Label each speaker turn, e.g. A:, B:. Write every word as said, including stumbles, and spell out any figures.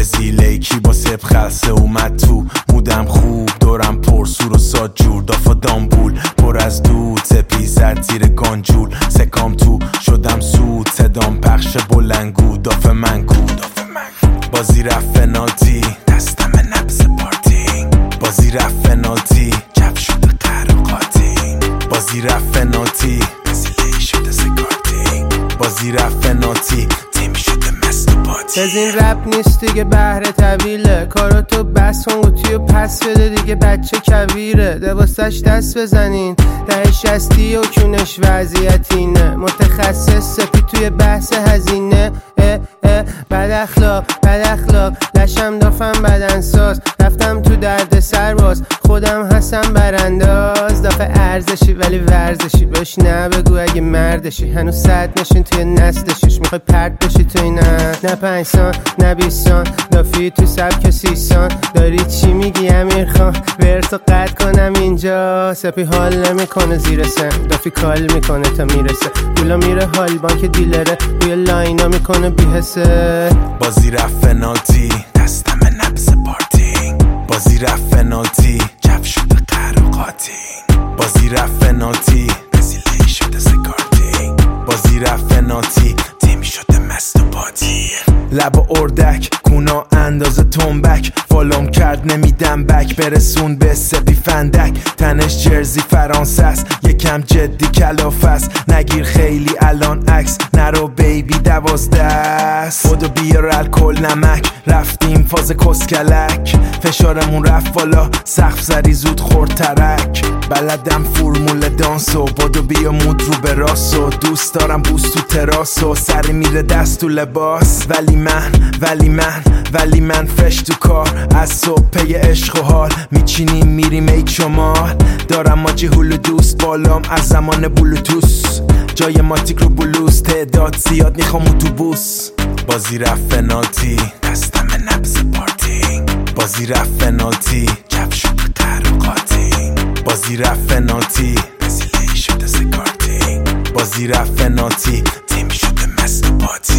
A: برزیلی کی با سب خلصه اومد تو مودم خوب دورم پر سور و ساد جور دافا دامبول پر از دود سپی زد زیر گانجول سکام تو شدم سود صدام پخش بلنگو داف من کو بازی رفت فنالتی دستم نبز پارتی بازی رفت فنالتی جف شده قرقاتی بازی رفت فنالتی بزیلی شده سکارتی بازی رفت فنالتی تیمی شده مست و پاتی
B: از این رپ نیست دیگه بهره طویله کارو تو بس کن قوطی و پس بده دیگه بچه کویره دوستش دست بزنین ده شستی و کونش وضعیتینه متخصص سپی توی بحث هزینه اه اه بد اخلاق بد اخلاق لشم دافم بدنساز رفتم تو درد سرباز خودم هستم برانداز دافه ارزشی ولی ورزشی بهش نه بگو اگه مردشی هنوز صد نشین توی نسلشیش میخوای پرد بشی توی نه نه پنج سان نه بیست سان دافی تو سبک سیسان داری چی میگی امیر خان ورسو قد کنم اینجا سپی حال نمیکنه زیر سن دافی کال میکنه تا میرسه پولا میره حال بانک دیلره روی لاینا میکنه بیهسه
A: بازی رفت فنالتی دستم نبز پارتی بازی رفت فنالتی جف شده قرقاتی بازی رفت فنالتی بزیلی شده سکارتی بازی رفت فنالتی تیمی شده مست و پاتی لب اردک کونا اندازه تنبک فالوم کرد نمیدم بک برسون به سپی فندک تنش جرزی فرانسه است یکم جدی کلافه است نگیر خیلی الان عکس نرو بیبی دوازده است خودو بیار الکل نمک رفتیم فاز کسکلک فشارمون رفت بالا سقف زری زود خورد ترک بلدم فرمول دانسو بادو بیا مود رو به راسو دوست دارم بوست تو تراسو سری میره دست تو لباس ولی من ولی من ولی من فرش تو کار از صبح پی عشق و حال میچینیم میریم ای شمال دارم ماجی هولو دوست بالام از زمان بلوتوس جای ماتیک رو بلوز تعداد زیاد میخوام اتوبوس بازی رفت فنالتی دستم نبز پارتی بازی رفت فنالتی جف شده قرقاتی بازی رفت فنالتی بزیلی شده سکارتی بازی رفت فنالتی تیمی شده مست و پاتی